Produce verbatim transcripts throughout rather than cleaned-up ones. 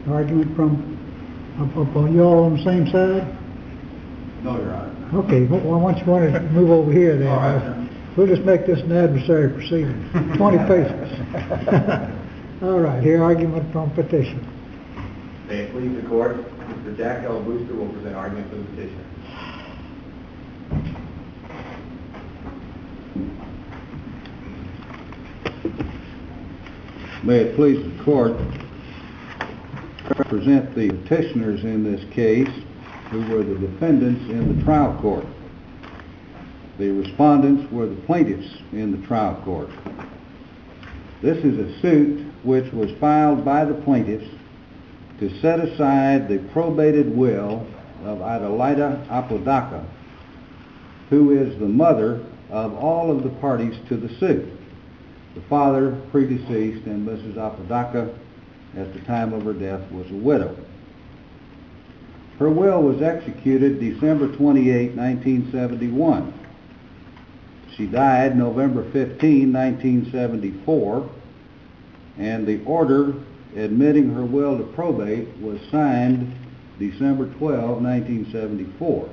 Argument from, up, up on you all on the same side? No, Your Honor. Okay, well, why don't you want to move over here then? All right, sir. We'll just make this an adversary proceeding. Twenty paces. All right, here, argument from petition. May it please the court, Mister Jack L. Brewster will present argument for the petitioner. May it please the court, I represent the petitioners in this case who were the defendants in the trial court. The respondents were the plaintiffs in the trial court. This is a suit which was filed by the plaintiffs to set aside the probated will of Adelita Apodaca, who is the mother of all of the parties to the suit. The father, predeceased, and Missus Apodaca, at the time of her death, was a widow. Her will was executed December twenty-eighth, nineteen seventy-one. She died November fifteenth, nineteen seventy-four, and the order admitting her will to probate was signed December twelfth, nineteen seventy-four.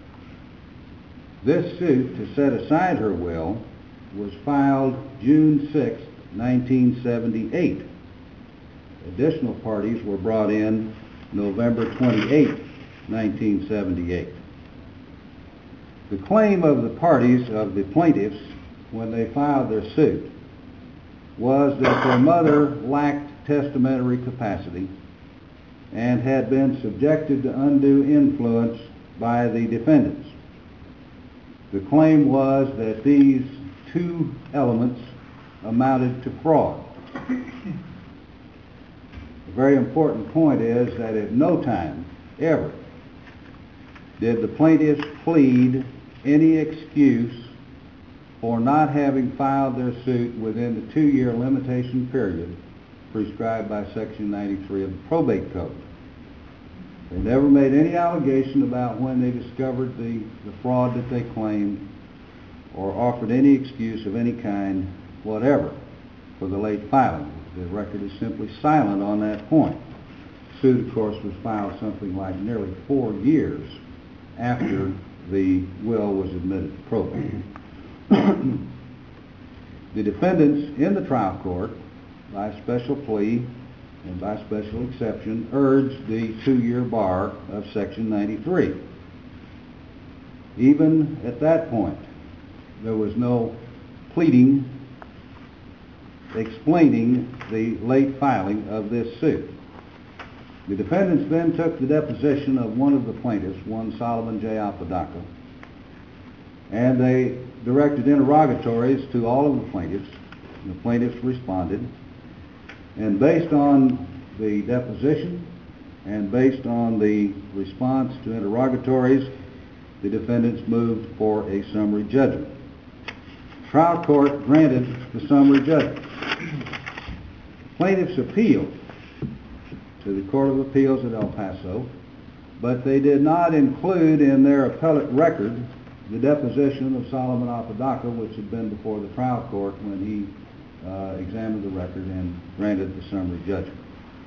This suit to set aside her will was filed June sixth, nineteen seventy-eight. Additional parties were brought in November twenty-eighth, nineteen seventy-eight. The claim of the parties, of the plaintiffs, when they filed their suit, was that their mother lacked testamentary capacity and had been subjected to undue influence by the defendants. The claim was that these two elements amounted to fraud. A very important point is that at no time, ever, did the plaintiffs plead any excuse for not having filed their suit within the two-year limitation period prescribed by Section ninety-three of the Probate Code. They never made any allegation about when they discovered the, the fraud that they claimed, or offered any excuse of any kind whatever for the late filing. The record is simply silent on that point. The suit, of course, was filed something like nearly four years after the will was admitted to probate. The defendants in the trial court, by special plea and by special exception, urged the two-year bar of Section ninety-three. Even at that point, there was no pleading explaining the late filing of this suit. The defendants then took the deposition of one of the plaintiffs, one Solomon J. Apodaca, and they directed interrogatories to all of the plaintiffs. The plaintiffs responded, and based on the deposition and based on the response to interrogatories, the defendants moved for a summary judgment. The trial court granted the summary judgment. The plaintiffs appealed to the Court of Appeals at El Paso, but they did not include in their appellate record the deposition of Solomon Apodaca, which had been before the trial court when he uh, examined the record and granted the summary judgment.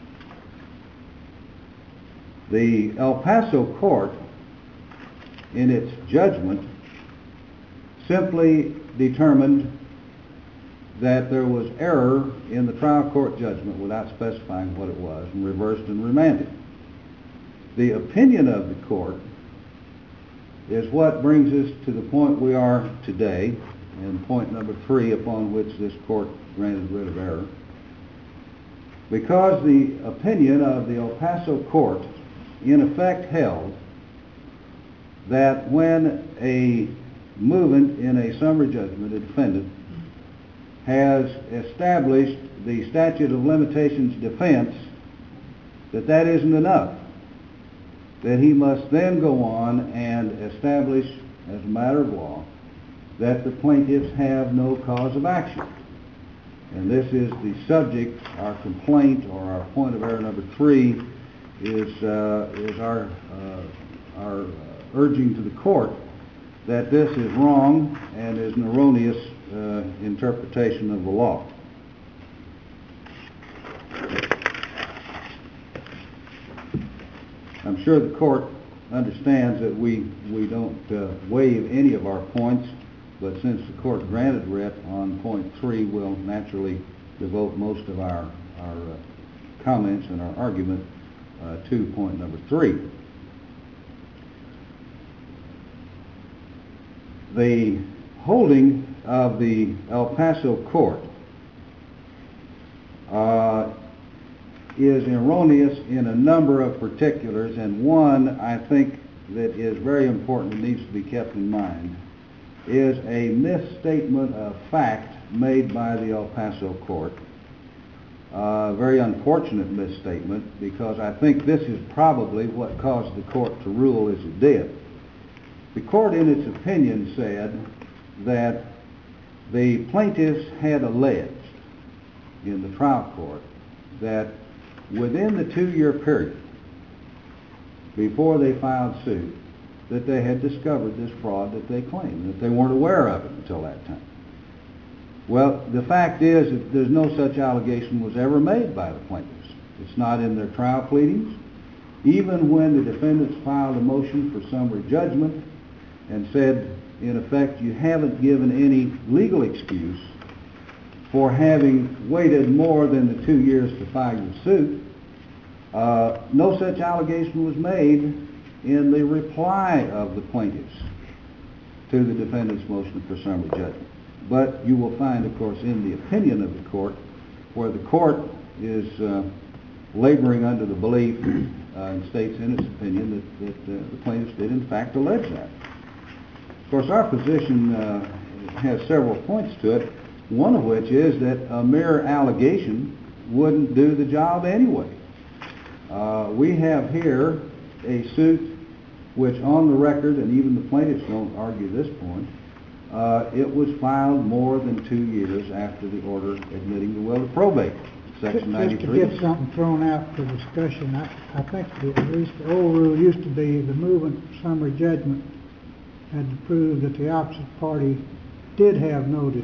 The El Paso court, in its judgment, simply determined that there was error in the trial court judgment without specifying what it was, and reversed and remanded. The opinion of the court is what brings us to the point we are today, and point number three upon which this court granted writ of error. Because the opinion of the El Paso court in effect held that when a movement in a summary judgment, a defendant, has established the statute of limitations defense, that that isn't enough. That he must then go on and establish, as a matter of law, that the plaintiffs have no cause of action. And this is the subject, our complaint, or our point of error number three, is, uh, is our, uh, our urging to the court that this is wrong and is an erroneous uh, interpretation of the law. I'm sure the court understands that we, we don't uh, waive any of our points, but since the court granted writ on point three, we'll naturally devote most of our, our uh, comments and our argument uh, to point number three. The holding of the El Paso court uh, is erroneous in a number of particulars, and one I think that is very important and needs to be kept in mind is a misstatement of fact made by the El Paso court. A uh, very unfortunate misstatement, because I think this is probably what caused the court to rule as it did. The court in its opinion said that the plaintiffs had alleged in the trial court that within the two-year period before they filed suit, that they had discovered this fraud that they claimed, that they weren't aware of it until that time. Well, the fact is that there's no such allegation was ever made by the plaintiffs. It's not in their trial pleadings. Even when the defendants filed a motion for summary judgment and said, in effect, you haven't given any legal excuse for having waited more than the two years to file your suit, uh, no such allegation was made in the reply of the plaintiffs to the defendant's motion for summary judgment. But you will find, of course, in the opinion of the court, where the court is uh, laboring under the belief uh, and states in its opinion that, that uh, the plaintiffs did in fact allege that. Of course, our position uh, has several points to it, one of which is that a mere allegation wouldn't do the job anyway. Uh, we have here a suit which on the record, and even the plaintiffs don't argue this point, uh, it was filed more than two years after the order admitting the will to probate. Section ninety-three. Just to get something thrown out for discussion, I, I think that at least the old rule used to be the movement for summary judgment had to prove that the opposite party did have notice,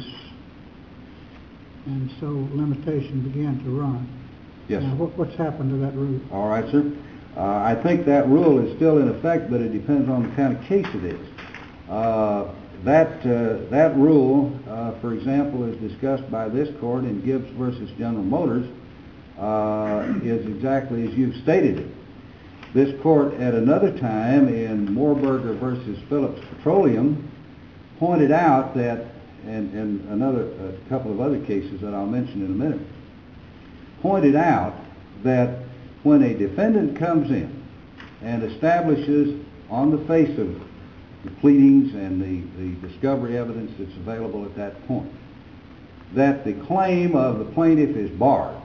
and so limitation began to run. Yes. Now, what, what's happened to that rule? All right, sir. Uh, I think that rule is still in effect, but it depends on the kind of case it is. Uh, that uh, that rule, uh, for example, is discussed by this court in Gibbs versus General Motors, uh, is exactly as you've stated it. This court, at another time in Moorburger versus Phillips Petroleum, pointed out that, and, and another a couple of other cases that I'll mention in a minute, pointed out that when a defendant comes in and establishes on the face of the pleadings and the, the discovery evidence that's available at that point, that the claim of the plaintiff is barred,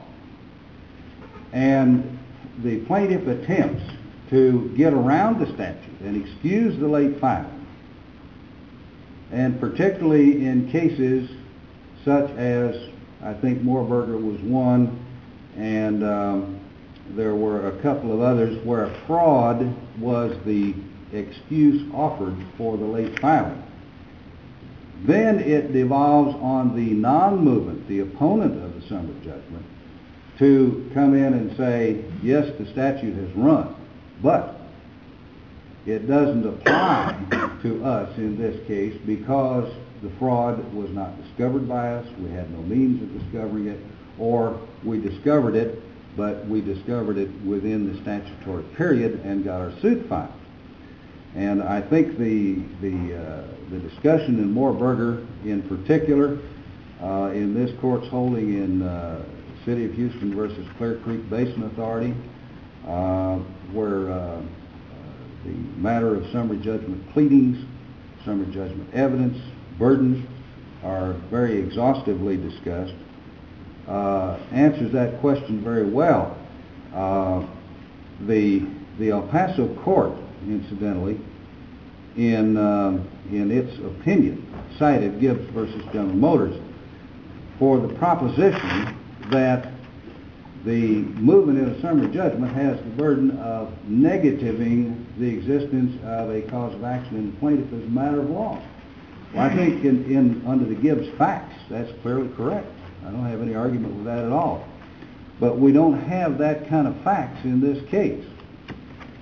and the plaintiff attempts to get around the statute and excuse the late filing, and particularly in cases such as, I think Moorburger was one, and um, there were a couple of others where a fraud was the excuse offered for the late filing. Then it devolves on the non-movement, the opponent of the summary judgment, to come in and say, yes, the statute has run, but it doesn't apply to us in this case because the fraud was not discovered by us, we had no means of discovering it, or we discovered it, but we discovered it within the statutory period and got our suit filed. And I think the the uh, the discussion in Moorburger, in particular, uh, in this court's holding in uh, City of Houston versus Clear Creek Basin Authority, uh, where uh, the matter of summary judgment pleadings, summary judgment evidence, burdens are very exhaustively discussed, uh, answers that question very well. Uh, the the El Paso court, incidentally, in um, in its opinion, cited Gibbs versus General Motors for the proposition that the movement in a summary judgment has the burden of negativing the existence of a cause of action in the plaintiff as a matter of law. Well, I think in, in under the Gibbs facts, that's clearly correct. I don't have any argument with that at all. But we don't have that kind of facts in this case.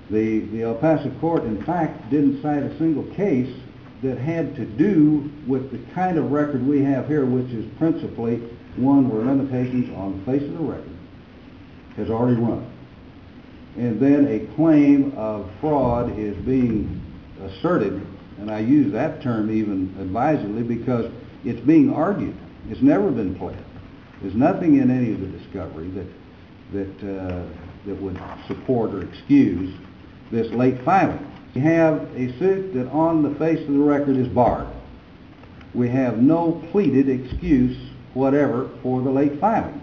The, the El Paso court, in fact, didn't cite a single case that had to do with the kind of record we have here, which is principally one where limitations on the face of the record has already run. And then a claim of fraud is being asserted, and I use that term even advisedly because it's being argued. It's never been pled. There's nothing in any of the discovery that that uh, that would support or excuse this late filing. We have a suit that on the face of the record is barred. We have no pleaded excuse whatever for the late filing.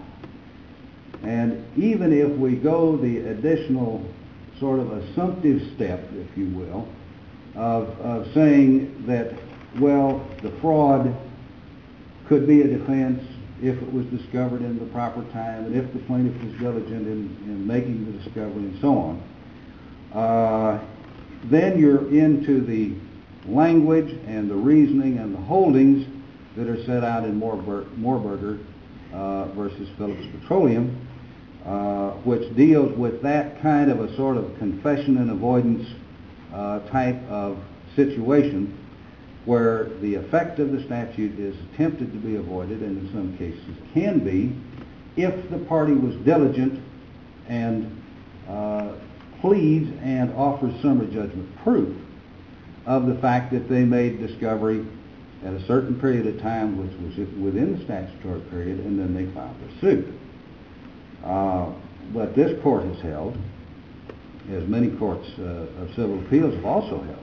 And even if we go the additional sort of assumptive step, if you will, of, of saying that, well, the fraud could be a defense if it was discovered in the proper time and if the plaintiff was diligent in, in making the discovery and so on, uh, then you're into the language and the reasoning and the holdings that are set out in Moorber- Moorberger uh, versus Phillips Petroleum, uh, which deals with that kind of a sort of confession and avoidance uh, type of situation where the effect of the statute is attempted to be avoided, and in some cases can be, if the party was diligent and uh, pleads and offers summary judgment proof of the fact that they made discovery at a certain period of time which was within the statutory period, and then they filed their suit. Uh, but this court has held, as many courts uh, of civil appeals have also held,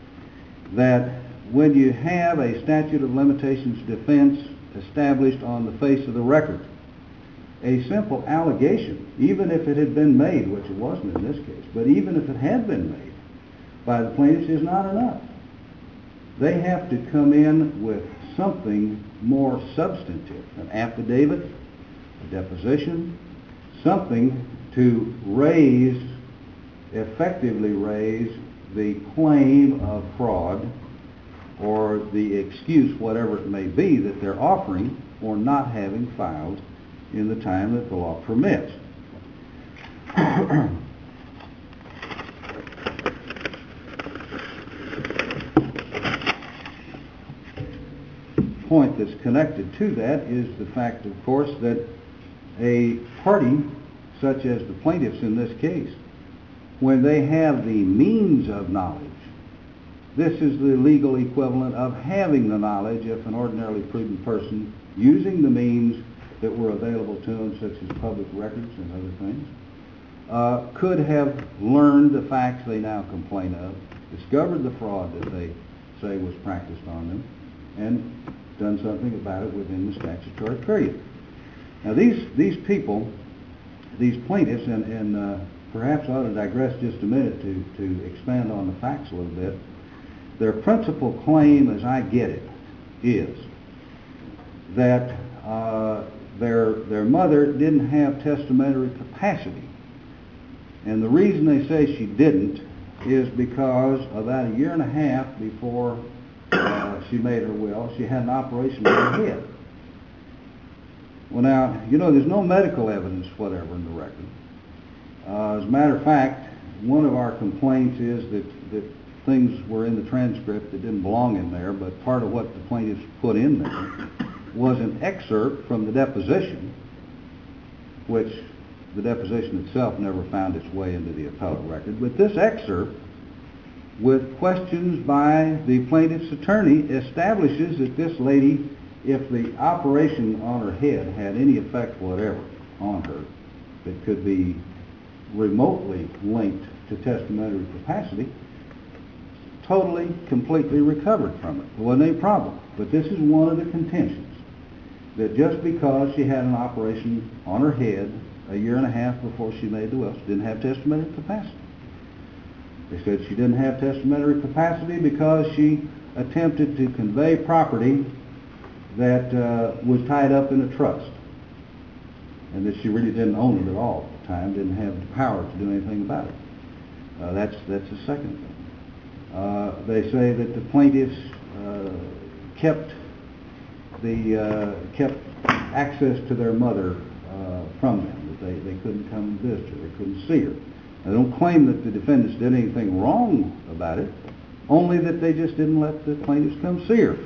that when you have a statute of limitations defense established on the face of the record, a simple allegation, even if it had been made, which it wasn't in this case, but even if it had been made by the plaintiffs, is not enough. They have to come in with something more substantive, an affidavit, a deposition, something to raise, effectively raise the claim of fraud or the excuse, whatever it may be, that they're offering for not having filed in the time that the law permits. Point that's connected to that is the fact, of course, that a party such as the plaintiffs in this case, when they have the means of knowledge, this is the legal equivalent of having the knowledge if an ordinarily prudent person, using the means that were available to them, such as public records and other things, uh, could have learned the facts they now complain of, discovered the fraud that they say was practiced on them, and done something about it within the statutory period. Now these these people, these plaintiffs, and, and uh, perhaps I ought to digress just a minute to, to expand on the facts a little bit. Their principal claim, as I get it, is that uh, their their mother didn't have testamentary capacity. And the reason they say she didn't is because about a year and a half before uh, she made her will, she had an operation on her head. Well now, you know, there's no medical evidence whatever in the record. Uh, as a matter of fact, one of our complaints is that, that things were in the transcript that didn't belong in there, but part of what the plaintiffs put in there was an excerpt from the deposition, which the deposition itself never found its way into the appellate record. But this excerpt, with questions by the plaintiff's attorney, establishes that this lady, if the operation on her head had any effect whatever on her that could be remotely linked to testamentary capacity, totally, completely recovered from it. There wasn't any problem. But this is one of the contentions, that just because she had an operation on her head a year and a half before she made the will, she didn't have testamentary capacity. They said she didn't have testamentary capacity because she attempted to convey property that uh, was tied up in a trust, and that she really didn't own it at all at the time, didn't have the power to do anything about it. Uh, that's that's the second thing. Uh, they say that the plaintiffs uh, kept the uh, kept access to their mother uh, from them, that they, they couldn't come and visit her, they couldn't see her. I don't claim that the defendants did anything wrong about it, only that they just didn't let the plaintiffs come see her.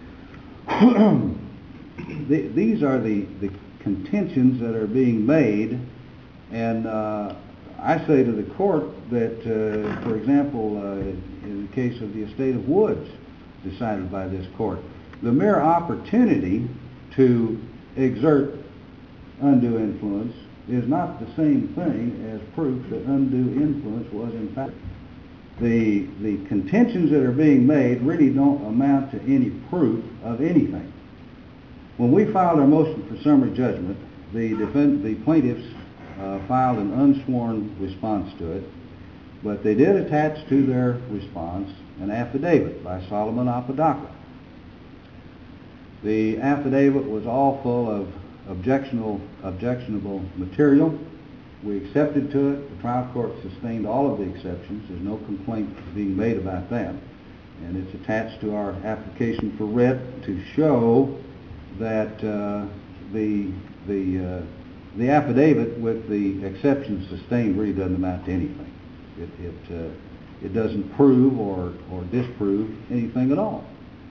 the, these are the, the contentions that are being made, and uh, I say to the court that, uh, for example, uh, in the case of the estate of Woods, decided by this court, the mere opportunity to exert undue influence is not the same thing as proof that undue influence was in fact. The, the contentions that are being made really don't amount to any proof of anything. When we filed our motion for summary judgment, the, defend, the plaintiffs uh, filed an unsworn response to it, but they did attach to their response an affidavit by Solomon Apodaca. The affidavit was all full of objectionable, objectionable material. We accepted to it. The trial court sustained all of the exceptions. There's no complaint being made about that. And it's attached to our application for writ to show that uh, the the uh, the affidavit with the exceptions sustained really doesn't amount to anything. It it, uh, it doesn't prove or, or disprove anything at all.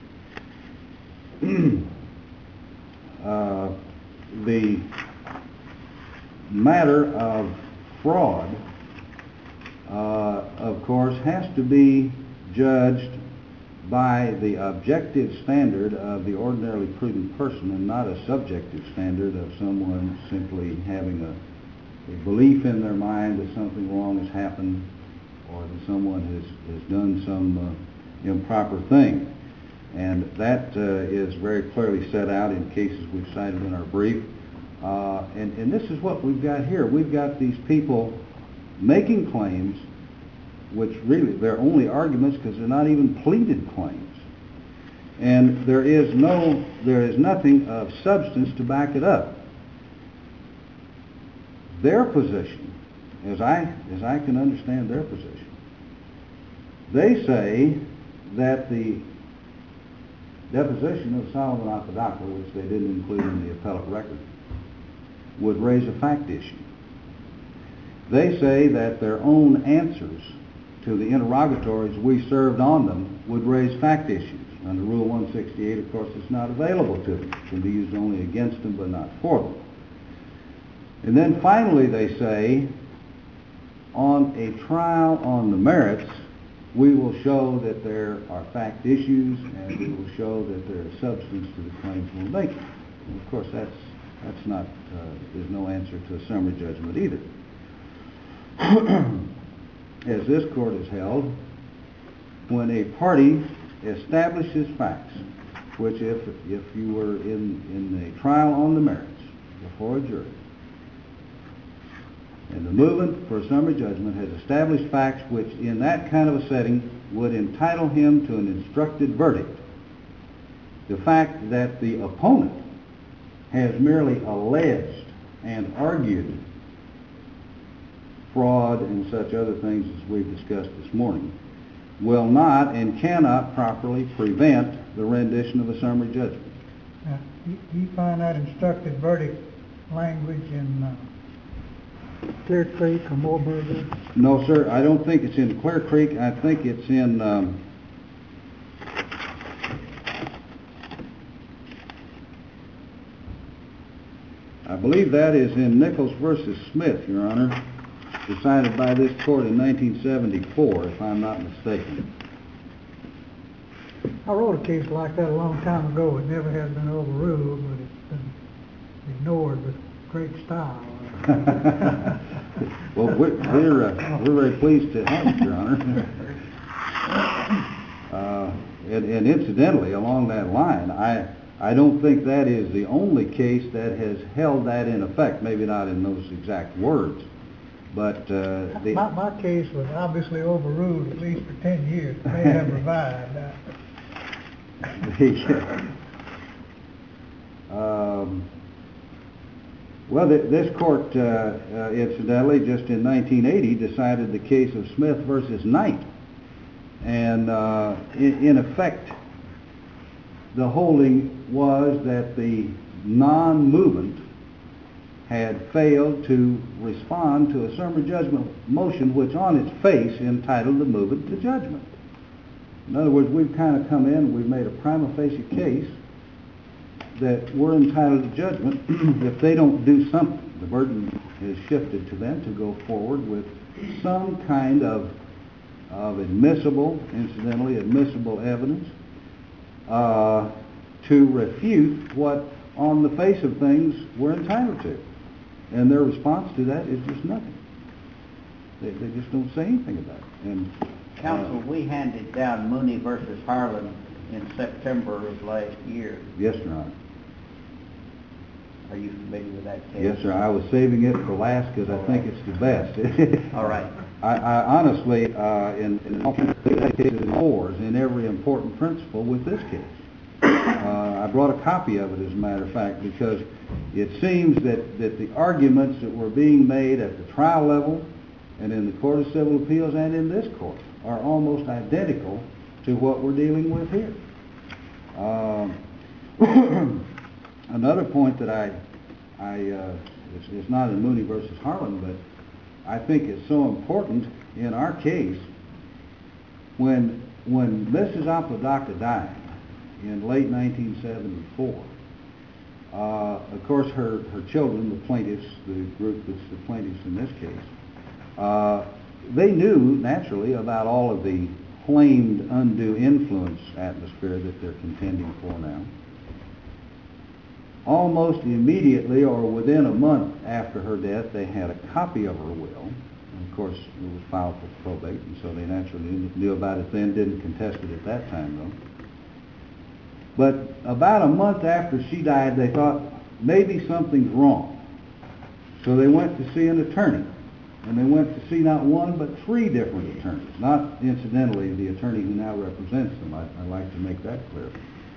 uh, the matter of fraud, uh, of course, has to be judged by the objective standard of the ordinarily prudent person and not a subjective standard of someone simply having a, a belief in their mind that something wrong has happened or that someone has, has done some uh, improper thing. And that uh, is very clearly set out in cases we've cited in our brief. Uh, and, and this is what we've got here. We've got these people making claims which really, they're only arguments because they're not even pleaded claims. And there is no, there is nothing of substance to back it up. Their position, as I, as I can understand their position, they say that the deposition of Solomon Apodaca, which they didn't include in the appellate record, would raise a fact issue. They say that their own answers to the interrogatories we served on them would raise fact issues. Under Rule one sixty-eight, of course, it's not available to them. It can be used only against them, but not for them. And then finally they say, on a trial on the merits, we will show that there are fact issues and we will show that there is substance to the claims we're making. And of course, that's, that's not, uh, there's no answer to a summary judgment either. As this court has held, when a party establishes facts, which if if you were in, in a trial on the merits before a jury, and the movement for a summary judgment has established facts which in that kind of a setting would entitle him to an instructed verdict, the fact that the opponent has merely alleged and argued fraud and such other things as we've discussed this morning will not and cannot properly prevent the rendition of a summary judgment. Now, do you find that instructed verdict language in uh, Clear Creek or Moorburger? No, sir, I don't think it's in Clear Creek. I think it's in um, I believe that is in Nichols versus Smith, Your Honor, decided by this court in nineteen seventy-four, if I'm not mistaken. I wrote a case like that a long time ago. It never has been overruled, but it's been ignored with great style. Well, we're we're, uh, we're very pleased to have it, Your Honor. Uh, and, and incidentally, along that line, I I don't think that is the only case that has held that in effect. Maybe not in those exact words, but uh, the my my case was obviously overruled at least for ten years. It may have revived. um, Well, th this court, uh, uh, incidentally, just in nineteen eighty, decided the case of Smith versus Knight. And uh, in, in effect, the holding was that the non-movement had failed to respond to a summary judgment motion which on its face entitled the movement to judgment. In other words, we've kind of come in, we've made a prima facie case that we're entitled to judgment if they don't do something. The burden is shifted to them to go forward with some kind of, of admissible, incidentally admissible evidence uh, to refute what on the face of things we're entitled to. And their response to that is just nothing. They, they just don't say anything about it. And Counsel, uh, we handed down Mooney versus Harlan in September of last year. Yes, Your Honor. Are you familiar with that case? Yes, sir. I was saving it for last because I think it's the best. All right. I, I honestly, uh, in, in all cases, wars in every important principle with this case. Uh, I brought a copy of it, as a matter of fact, because it seems that, that the arguments that were being made at the trial level and in the Court of Civil Appeals and in this court are almost identical to what we're dealing with here. Um, another point that I, I uh, it's, it's not in Mooney versus Harlan, but I think it's so important in our case. When when Missus Apodaca died in late nineteen seventy-four, uh, of course her, her children, the plaintiffs, the group that's the plaintiffs in this case, uh, they knew naturally about all of the claimed undue influence atmosphere that they're contending for now. Almost immediately or within a month after her death, they had a copy of her will. And of course, it was filed for probate, and so they naturally knew, knew about it then, didn't contest it at that time though. But about a month after she died, they thought maybe something's wrong. So they went to see an attorney. And they went to see not one but three different attorneys. Not incidentally the attorney who now represents them. I, I like to make that clear.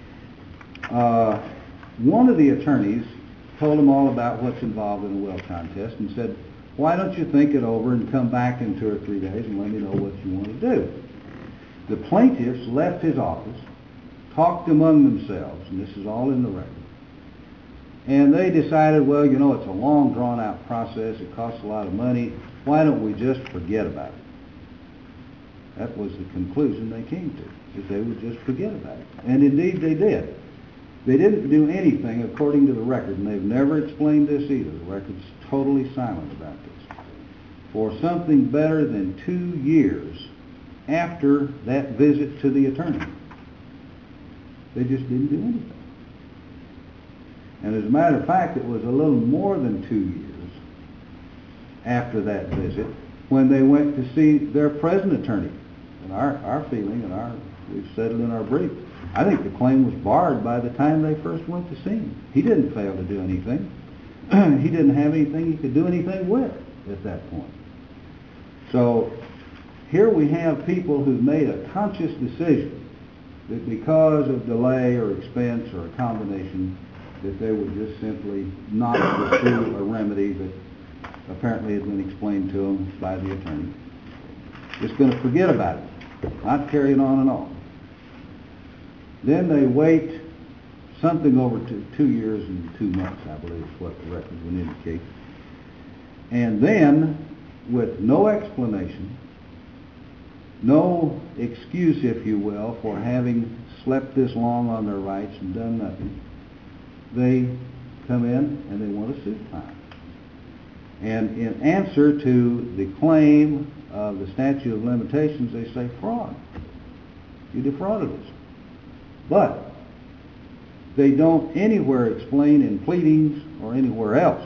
Uh, one of the attorneys told them all about what's involved in the will contest and said, why don't you think it over and come back in two or three days and let me know what you want to do. The plaintiffs left his office, talked among themselves, and this is all in the record, and they decided, well, you know, it's a long, drawn-out process. It costs a lot of money. Why don't we just forget about it? That was the conclusion they came to, that they would just forget about it. And indeed they did. They didn't do anything according to the record, and they've never explained this either. The record's totally silent about this. For something better than two years after that visit to the attorney, they just didn't do anything. And as a matter of fact, it was a little more than two years after that visit when they went to see their present attorney. And our, our feeling, and our we've said it in our brief, I think the claim was barred by the time they first went to see him. He didn't fail to do anything. He didn't have anything he could do anything with at that point. So here we have people who've made a conscious decision that because of delay or expense or a combination, that they would just simply not pursue a remedy that apparently had been explained to them by the attorney. Just going to forget about it, not carry it on and on. Then they wait something over two, two years and two months, I believe is what the record would indicate. And then, with no explanation, no excuse, if you will, for having slept this long on their rights and done nothing, they come in and they want a suit filed. And in answer to the claim of the statute of limitations, they say fraud. You defrauded us. But they don't anywhere explain in pleadings or anywhere else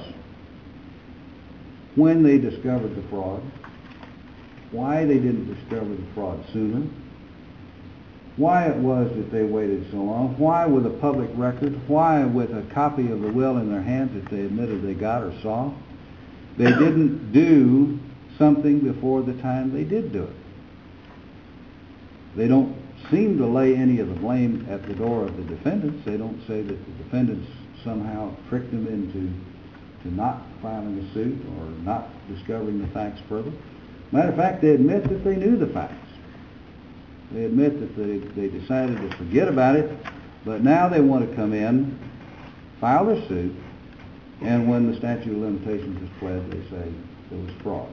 when they discovered the fraud, why they didn't discover the fraud sooner, why it was that they waited so long, why with a public record, why with a copy of the will in their hands that they admitted they got or saw, they didn't do something before the time they did do it. They don't seem to lay any of the blame at the door of the defendants. They don't say that the defendants somehow tricked them into to not filing a suit or not discovering the facts further. Matter of fact, they admit that they knew the facts. They admit that they, they decided to forget about it, but now they want to come in, file their suit, And when the statute of limitations is pled, they say there was fraud.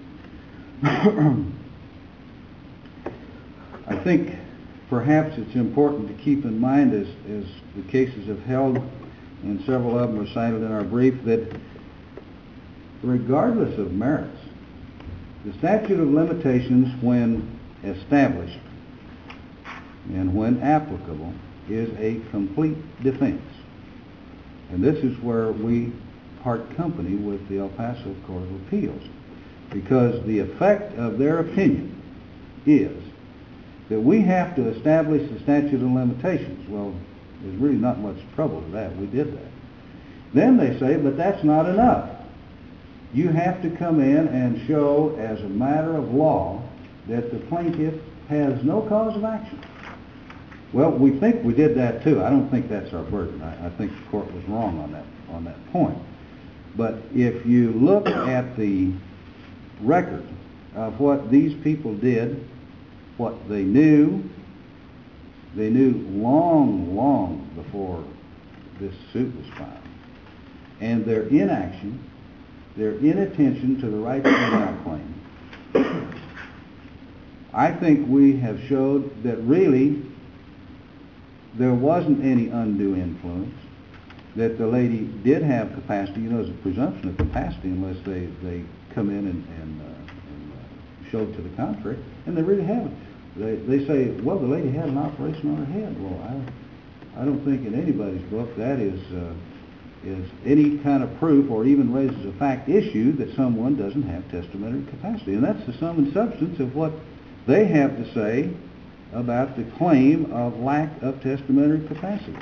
I think perhaps it's important to keep in mind, as, as the cases have held, and several of them are cited in our brief, that regardless of merits, the statute of limitations, when established and when applicable, is a complete defense. And this is where we part company with the El Paso Court of Appeals, because the effect of their opinion is that we have to establish the statute of limitations. Well, there's really not much trouble with that. We did that. Then they say, but that's not enough. You have to come in and show as a matter of law that the plaintiff has no cause of action. Well, we think we did that too. I don't think that's our burden. I, I think the court was wrong on that on that point. But if you look at the record of what these people did, what they knew, they knew long, long before this suit was filed, and their inaction, their inattention to the right to now claim, I think we have showed that really there wasn't any undue influence, that the lady did have capacity. You know, there's a presumption of capacity unless they, they come in and, and, uh, and uh, show to the contrary, and they really haven't. They, they say, well, the lady had an operation on her head. Well, I, I don't think in anybody's book that is, uh, is any kind of proof or even raises a fact issue that someone doesn't have testamentary capacity. And that's the sum and substance of what they have to say about the claim of lack of testamentary capacity.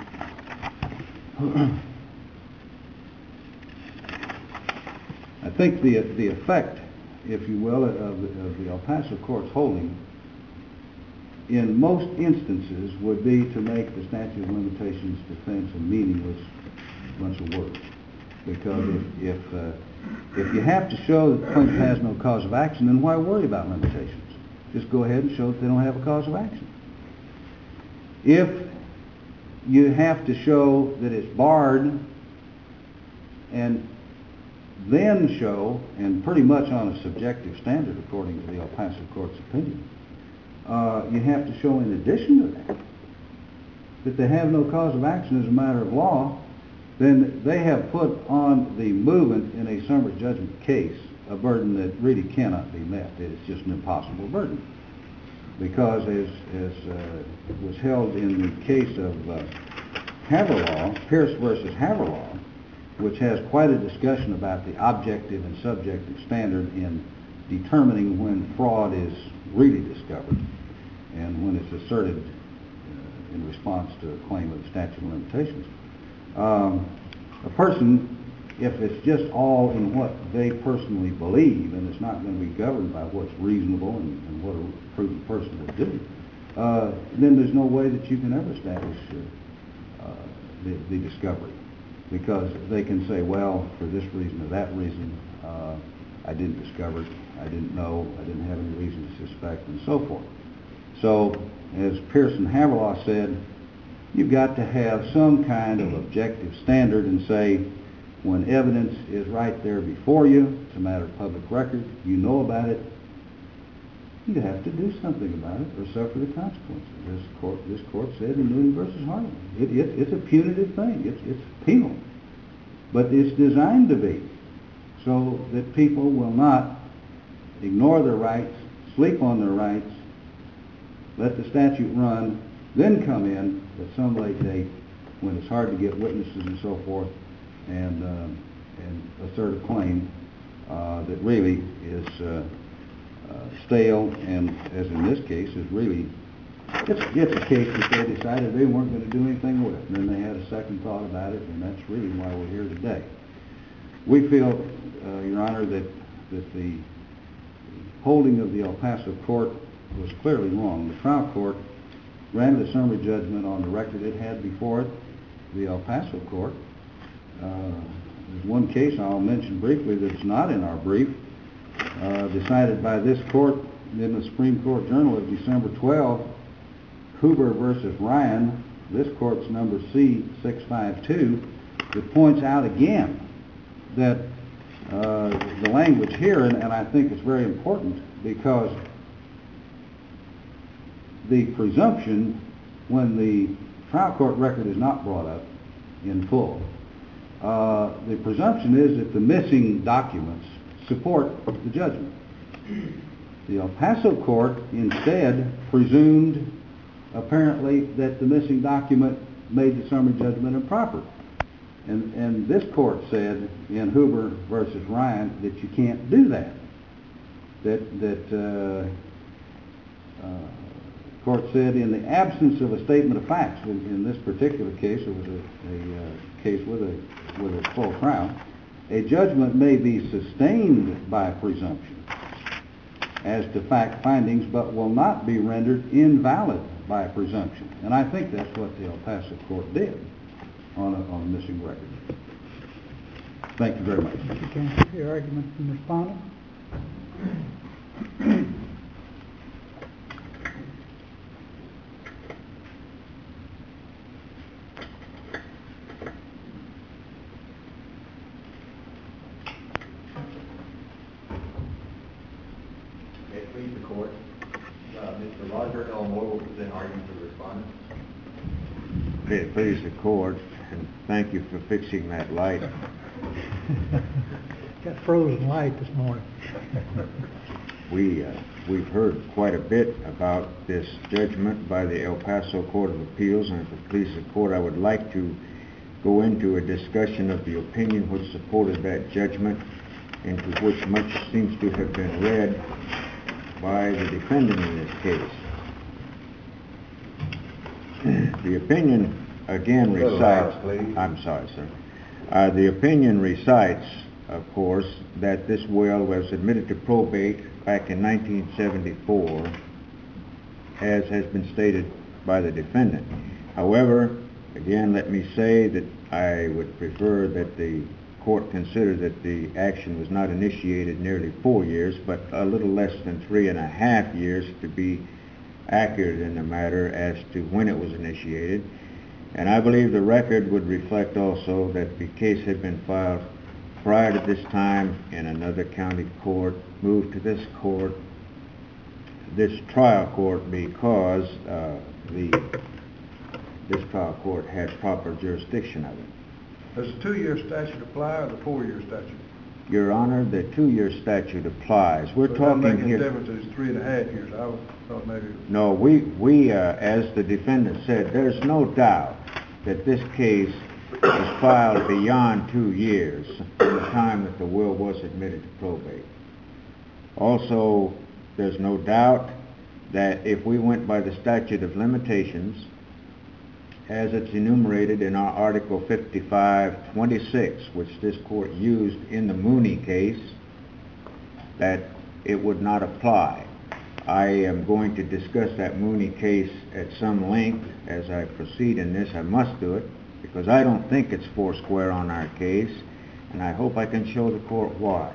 I think the the effect, if you will, of the, of the El Paso Court's holding in most instances would be to make the statute of limitations defense a meaningless bunch of words. Because if if, uh, if you have to show that the plaintiff has no cause of action, then why worry about limitations? Just go ahead and show that they don't have a cause of action. If you have to show that it's barred, and then show, and pretty much on a subjective standard according to the El Paso Court's opinion, uh, you have to show in addition to that that they have no cause of action as a matter of law, then they have put on the movement in a summary judgment case a burden that really cannot be met. It's just an impossible burden. Because as, as uh, was held in the case of uh, Haverlaw, Pierce versus Haverlaw, which has quite a discussion about the objective and subjective standard in determining when fraud is really discovered and when it's asserted uh, in response to a claim of the statute of limitations. Um, a person, if it's just all in what they personally believe and it's not going to be governed by what's reasonable and, and what a prudent person would do, uh, then there's no way that you can ever establish uh, uh, the, the discovery. Because they can say, well, for this reason or that reason, uh, I didn't discover it, I didn't know, I didn't have any reason to suspect, and so forth. So, as Pierce and Haverlaw said, you've got to have some kind of objective standard and say, when evidence is right there before you, it's a matter of public record, you know about it, you have to do something about it or suffer the consequences. This court, this court said in Newton versus Harlan. It, it, it's a punitive thing. It's, it's penal. But it's designed to be so that people will not ignore their rights, sleep on their rights, let the statute run, then come in at some late date when it's hard to get witnesses and so forth and, um, and assert a claim uh, that really is uh, Uh, stale, and as in this case, is really, it's, it's a case that they decided they weren't going to do anything with, and then they had a second thought about it, and that's really why we're here today. We feel, uh, Your Honor, that, that the holding of the El Paso Court was clearly wrong. The trial court granted a summary judgment on the record it had before it, the El Paso Court. Uh, there's one case I'll mention briefly that's not in our brief, Uh, decided by this court in the Supreme Court Journal of December twelfth, Huber versus Ryan, this court's number C six five two, that points out again that uh, the language here, and, and I think it's very important, because the presumption when the trial court record is not brought up in full, uh, the presumption is that the missing documents support the judgment. The El Paso court instead presumed, apparently, that the missing document made the summary judgment improper. And, and this court said in Hoover versus Ryan that you can't do that. That, that uh, uh, court said in the absence of a statement of facts, in, in this particular case, it was a, a uh, case with a, with a full trial, a judgment may be sustained by presumption as to fact findings, but will not be rendered invalid by presumption. And I think that's what the El Paso court did on a, on a missing record. Thank you very much. Mister Cantor, your argument from the respondent. May it please the court. Uh, Mister Roger L. Moore will present argument for the respondent. May it please the court, and thank you for fixing that light. Got frozen light this morning. We, uh, we've heard quite a bit about this judgment by the El Paso Court of Appeals, and if it pleases the court, I would like to go into a discussion of the opinion which supported that judgment, into which much seems to have been read by the defendant in this case. The opinion again Little loud, recites, please. I'm sorry, sir. Uh, the opinion recites, of course, that this will was admitted to probate back in nineteen seventy-four, as has been stated by the defendant. However, again, let me say that I would prefer that the court consider that the action was not initiated nearly four years, but a little less than three and a half years to be accurate in the matter as to when it was initiated. And I believe the record would reflect also that the case had been filed prior to this time in another county court, moved to this court, this trial court, because uh, the this trial court had proper jurisdiction of it. Does the two-year statute apply or the four-year statute? Your Honor, the two-year statute applies. We're So talking it doesn't make here. any difference, it's three and a half years. I was- thought maybe it was... No, we, we uh, as the defendant said, there's no doubt that this case was filed beyond two years from the time that the will was admitted to probate. Also, there's no doubt that if we went by the statute of limitations, as it's enumerated in our Article fifty-five twenty-six, which this court used in the Mooney case, that it would not apply. I am going to discuss that Mooney case at some length as I proceed in this. I must do it because I don't think it's four square on our case, and I hope I can show the court why.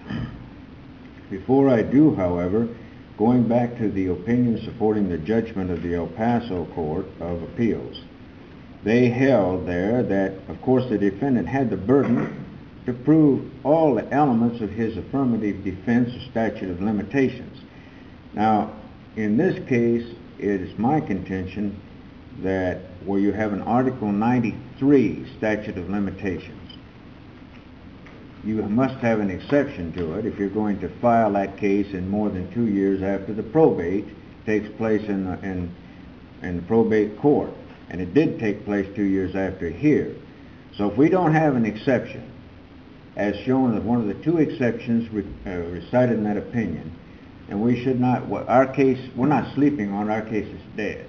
Before I do, however, going back to the opinion supporting the judgment of the El Paso Court of Appeals, they held there that, of course, the defendant had the burden to prove all the elements of his affirmative defense or statute of limitations. Now, in this case, it is my contention that where you have an Article ninety-three statute of limitations, you must have an exception to it if you're going to file that case in more than two years after the probate takes place in the, in, in the probate court. And it did take place two years after here. So if we don't have an exception, as shown as one of the two exceptions re, uh, recited in that opinion, and we should not, our case, we're not sleeping on, our case is dead.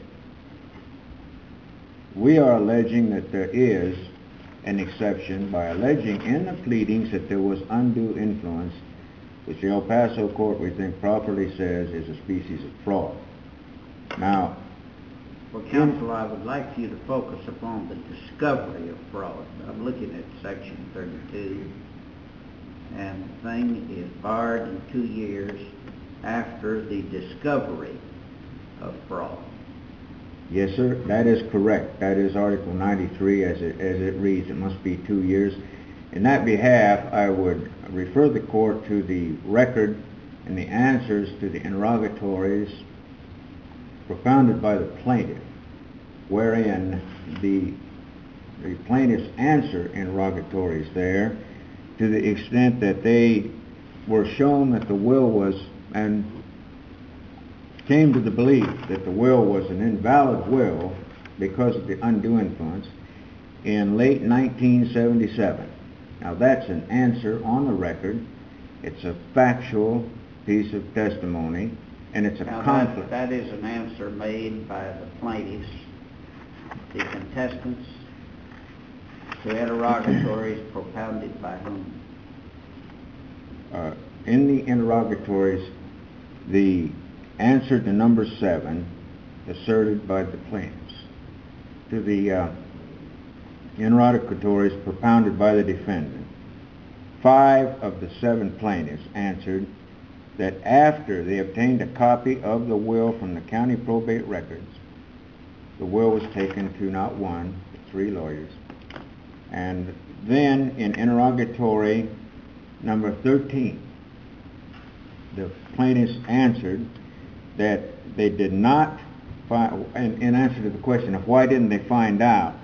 We are alleging that there is an exception by alleging in the pleadings that there was undue influence, which the El Paso court, we think, properly says is a species of fraud. Now, Well, counsel, I would like you to focus upon the discovery of fraud. I'm looking at section thirty-two, and the thing is barred in two years after the discovery of fraud. yes, sir, that is correct. That is Article ninety-three as it, as it reads. It must be two years. In that behalf, I would refer the court to the record and the answers to the interrogatories propounded by the plaintiff, wherein the, the plaintiff's answer interrogatories there, to the extent that they were shown that the will was, and came to the belief that the will was an invalid will because of the undue influence in late nineteen seventy-seven. Now that's an answer on the record. It's a factual piece of testimony, and it's a Now, conflict. that, that is an answer made by the plaintiffs, the contestants, to interrogatories propounded by whom? Uh, in the interrogatories, the answer to number seven asserted by the plaintiffs, to the uh, interrogatories propounded by the defendant, five of the seven plaintiffs answered that after they obtained a copy of the will from the county probate records, the will was taken to not one, but three lawyers. And then in interrogatory number thirteen, the plaintiffs answered that they did not find, in, in answer to the question of why didn't they find out,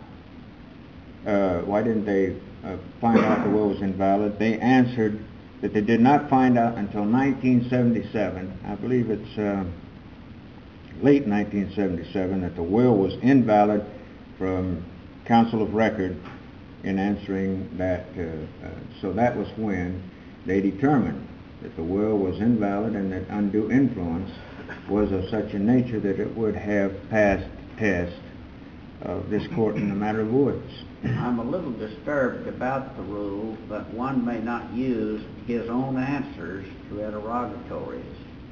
uh, why didn't they uh, find out the will was invalid, they answered that they did not find out until nineteen seventy-seven, I believe it's uh, late nineteen seventy-seven, that the will was invalid from counsel of record in answering that. Uh, uh, so that was when they determined that the will was invalid and that undue influence was of such a nature that it would have passed test of this court in the matter of Woods. I'm a little disturbed about the rule that one may not use his own answers to interrogatories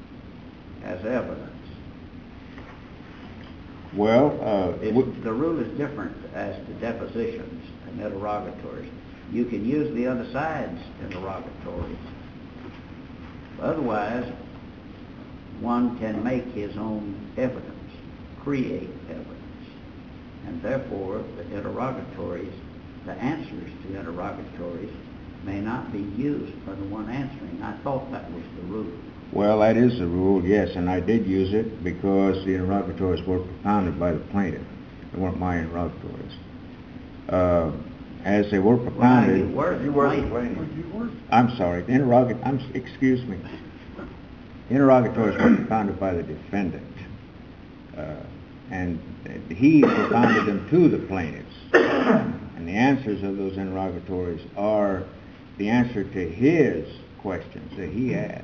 as evidence. Well, uh, It's, w- the rule is different as to depositions and interrogatories. You can use the other side's interrogatories. Otherwise, one can make his own evidence, create evidence. And therefore, the interrogatories, the answers to interrogatories, may not be used by the one answering. I thought that was the rule. well, that is the rule, yes, and I did use it because the interrogatories were propounded by the plaintiff. They weren't my interrogatories. Uh, as they were Well, propounded, you were You were the the plaintiff. plaintiff. You were. I'm sorry, the interrogatory, I'm, excuse me. Interrogatories were propounded by the defendant. Uh, and he propounded them to the plaintiffs. And the answers of those interrogatories are the answer to his questions that he asked.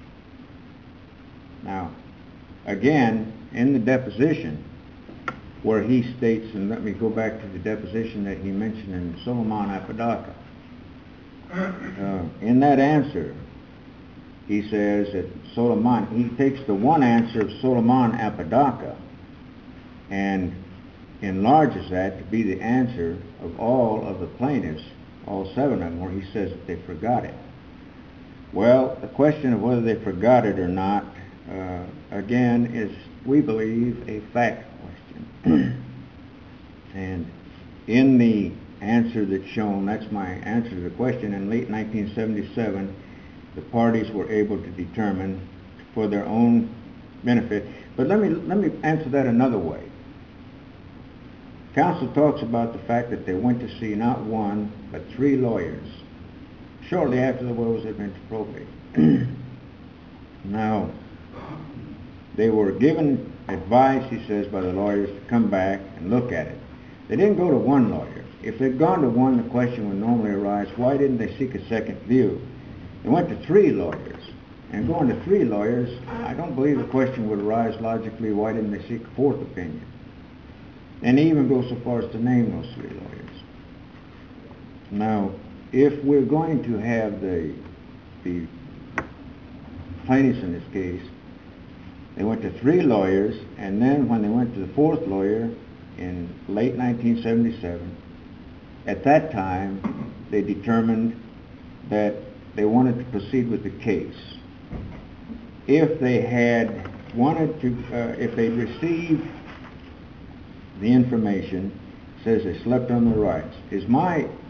Now, again, in the deposition, where he states, and let me go back to the deposition that he mentioned in Solomon Apodaca. Uh, in that answer, he says that Solomon, he takes the one answer of Solomon Apodaca and enlarges that to be the answer of all of the plaintiffs, all seven of them, where he says that they forgot it. Well, the question of whether they forgot it or not, uh, again, is, we believe, a fact question. And in the answer that's shown, that's my answer to the question, in late nineteen seventy-seven, the parties were able to determine for their own benefit. But let me, let me answer that another way. Counsel talks about the fact that they went to see not one, but three lawyers shortly after the wills had been to probate. Now, they were given advice, he says, by the lawyers to come back and look at it. They didn't go to one lawyer. If they'd gone to one, the question would normally arise, why didn't they seek a second view? They went to three lawyers. And going to three lawyers, I don't believe the question would arise logically, why didn't they seek a fourth opinion? And he even goes so far as to name those three lawyers. Now, if we're going to have the, the plaintiffs in this case, they went to three lawyers, and then when they went to the fourth lawyer in late nineteen seventy-seven, at that time, they determined that they wanted to proceed with the case. If they had wanted to, uh, if they received the information, says they slept on their rights. Is my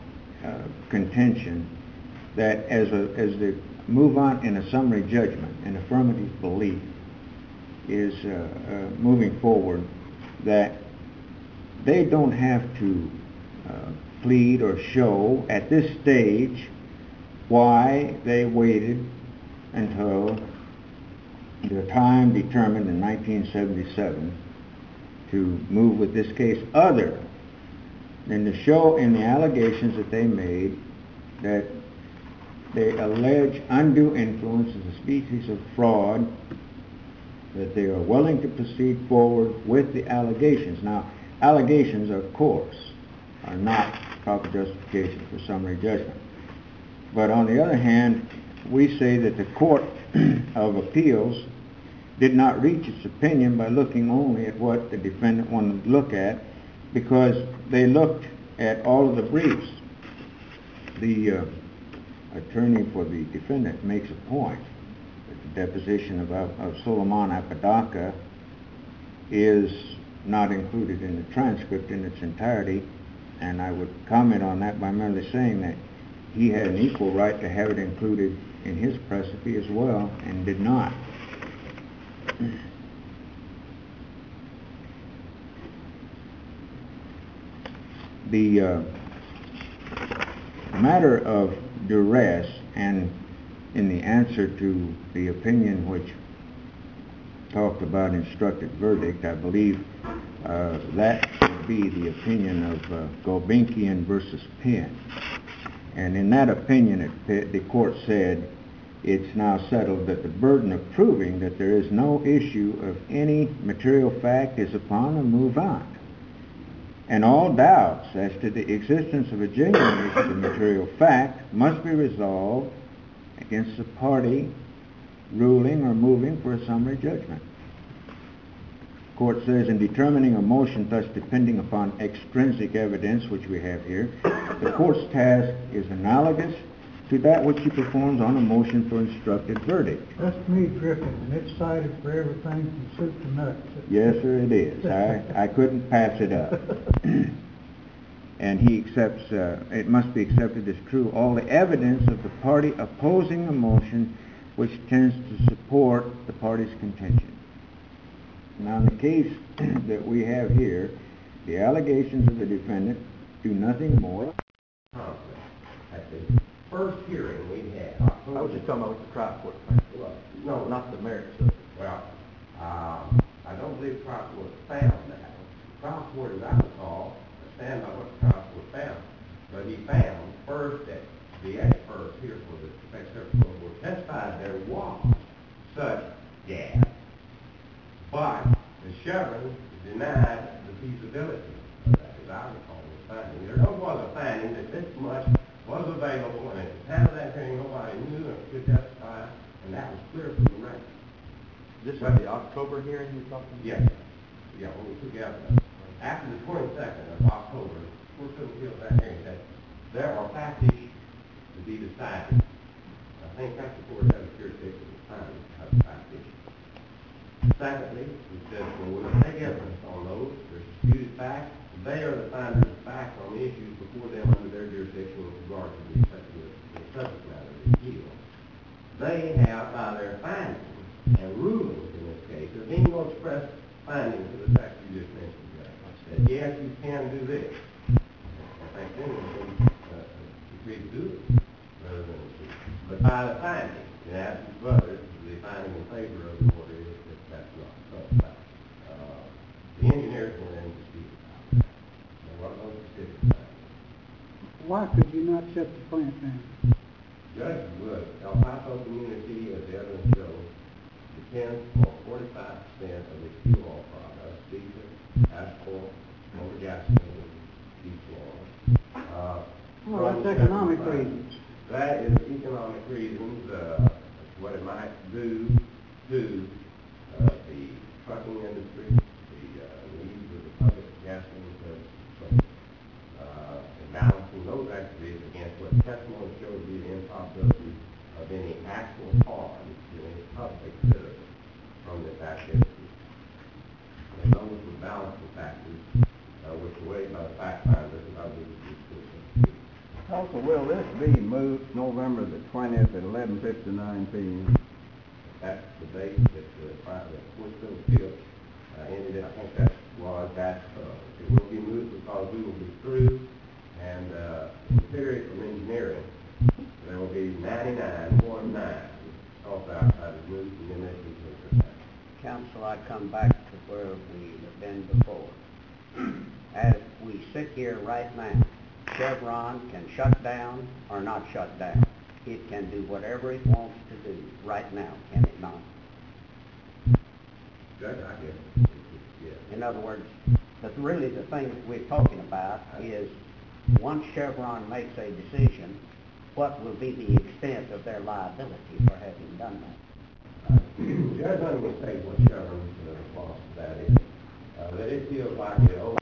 uh, contention that as a, as the move on in a summary judgment, an affirmative belief is uh, uh, moving forward, that they don't have to uh, plead or show at this stage why they waited until the time determined in nineteen seventy-seven to move with this case, other than to show in the allegations that they made that they allege undue influence as a species of fraud, that they are willing to proceed forward with the allegations. Now, allegations, of course, are not proper justification for summary judgment. But on the other hand, we say that the Court of Appeals did not reach its opinion by looking only at what the defendant wanted to look at, because they looked at all of the briefs. The uh, attorney for the defendant makes a point that the deposition of, of Solomon Apodaca is not included in the transcript in its entirety, and I would comment on that by merely saying that he had an equal right to have it included in his precipice as well, and did not. The uh, matter of duress, and in the answer to the opinion which talked about instructed verdict, I believe uh, that would be the opinion of uh, Gulbenkian versus Penn. And in that opinion, it, the court said it's now settled that the burden of proving that there is no issue of any material fact is upon the move-on, and all doubts as to the existence of a genuine issue of material fact must be resolved against the party ruling or moving for a summary judgment. The court says, in determining a motion thus depending upon extrinsic evidence, which we have here, the court's task is analogous to that which he performs on a motion for instructed verdict. That's me dripping, and it's cited for everything from soup to nuts. Yes, sir, it is. I, I couldn't pass it up. And he accepts, uh, it must be accepted as true, all the evidence of the party opposing the motion which tends to support the party's contention. Now, in the case that we have here, the allegations of the defendant do nothing more. At the first hearing we had, October... I was just talking about the trial court. Well, no, Not the merits of it. Well, um, I don't believe the trial court found that. The trial court, as I recall, I stand by what the trial court found, but he found first that the experts here for the Defense Service Board testified there was such gas, but the Chevron denied the feasibility of that, as I recall the finding. There was a finding that this much was available, and at the time of that hearing, nobody knew and could testify, and that was clear from the record. This is the October hearing you're talking about? Yes. Yeah, when we took evidence. After the twenty-second of October, the Court of Appeals that hearing said there are fact issues to be decided. I think that's the court has jurisdiction at the time of the fact issues. Secondly, we said, well, we'll take evidence on those. There's disputed facts. They are the finders of fact on the issues before them under their jurisdiction with regard to the subject matter of the appeal. They have, by their findings and rulings in this case, there being no express findings to the fact you just mentioned, that yes, you can do this. I think then we can uh, agree to do it rather than to. But by the finding, in absence of others, the finding in favor of the order is that that's not so. Uh, the engineers were in dispute about that. There was no specific findings. Why could you not shut the plant down? Judge Wood, El Paso community, as the evidence shows, depends on forty-five percent of the fuel oil products, diesel, asphalt, motor gasoline, diesel. Uh, Well, that's economic reasons. That is economic reasons, uh, what it might do to uh, the trucking industry, the uh, needs of the public gasoline service, uh, and balancing those activities against what testimony showed to be the impossibility of any actual harm to any public good from this activity. And those were balancing factors uh, which were weighed by the fact finders and by the decision. Also, this be moved November the twentieth at eleven fifty-nine P M? That's the date that the, pri- the Court of Appeals uh, ended. I think that was that, uh, it will be moved because we will be through, and, uh, in the period from engineering, there will be ninety-nine point nine, also outside the move, and then they can. Council, I come back to where we have been before. As we sit here right now, Chevron can shut down or not shut down. It can do whatever it wants to do right now, can it not? Judge, I guess, yes. In other words, but really the thing that we're talking about is once Chevron makes a decision, what will be the extent of their liability for having done that? Judge, let me say what Chevron's uh, response to that is. Uh, that it feels like it owes